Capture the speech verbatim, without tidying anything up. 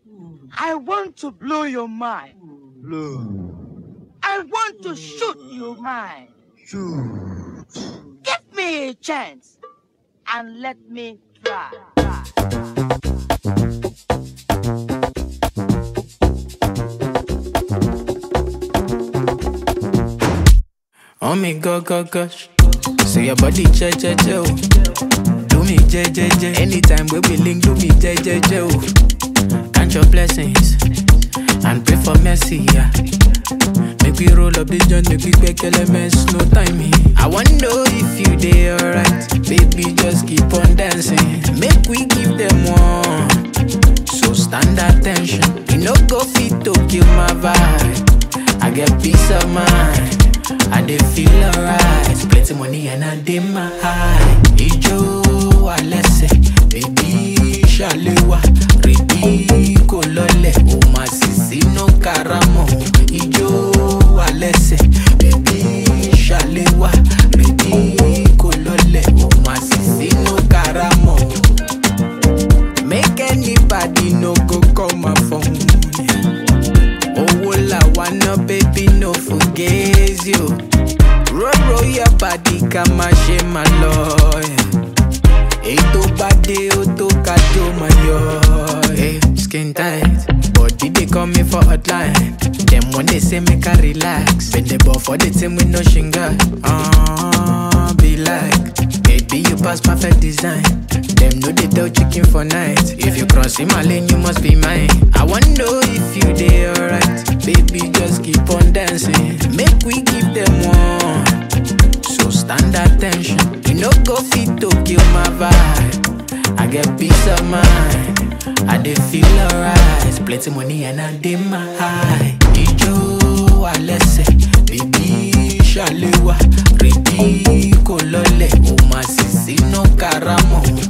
I want to blow your mind. Blow. I want to shoot your mind. Shoot. Give me a chance and let me try. Oh me go go gosh, say your body che che che oh. Do me je je je, anytime we be link do me je je je oh. Count your blessings and pray for mercy, yeah. Make we roll up this joint, make we quick elements, no timing. I wanna know if you dey alright, baby just keep on dancing. Make we give them one, so stand attention. You no go fit to kill my vibe, I get peace of mind. I dey feel alright, plenty money and I dey my high. Ijo alese, baby shalewa, ready ko lole, o ma sisi no karamo. Ijo alese, baby shalewa, ready ko lole, o ma sisi no karamo. Make anybody no go call my phone. Oh, la wanna baby no forget you. Roll roll your body, come and share my love. Eto body, oto kato my yo. Hey, skin tight, body they call me for hotline. Them when they say make I relax, bend the ball for the team with no shinga. Ah, uh, be like, baby you pass perfect design. Them know they tell chicken for night. If you cross in my lane, you must be mine. I wanna know if you dey alright, baby just keep on dancing. Make we give them one, so stand attention. You no go fit to kill my vibe, I get peace of mind. I dey feel alright, plenty money and I dey my high. Ijo alese, baby shalewa, ready ko lole, o ma sisi no karamo.